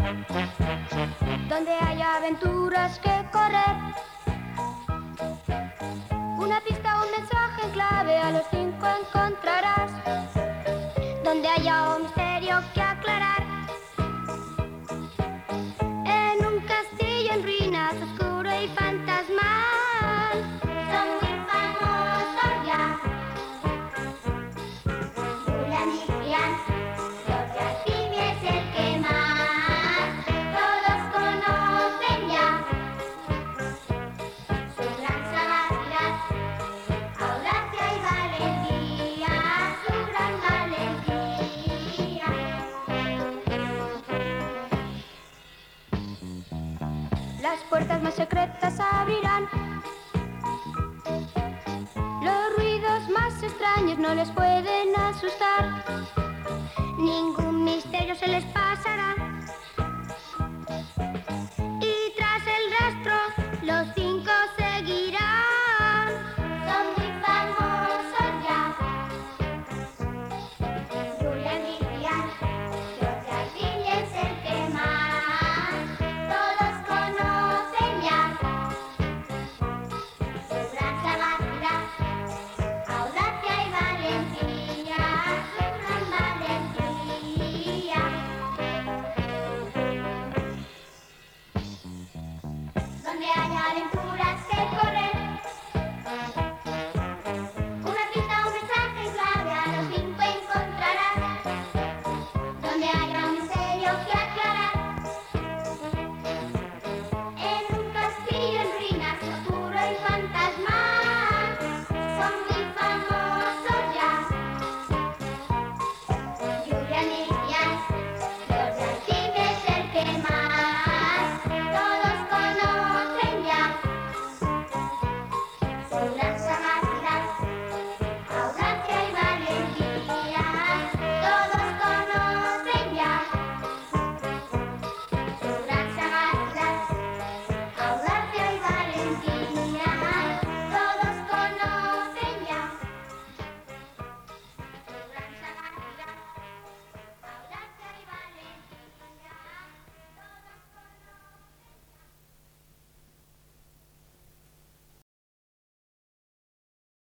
donde haya aventuras que correr. Una pista, un mensaje en clave, a los 5 encontrarás. Donde haya un misterio que aclarar. En un castillo en ruinas, oscuro y fantasmal. Son muy famosos ya. Julián y Crián, George Timmy es el que más todos conocen ya. Su gran sagacidad, audacia y valentía, su gran valentía. Las puertas más secretas abrirán. Los ruidos más extraños no les pueden asustar. Ningún misterio se les pasará.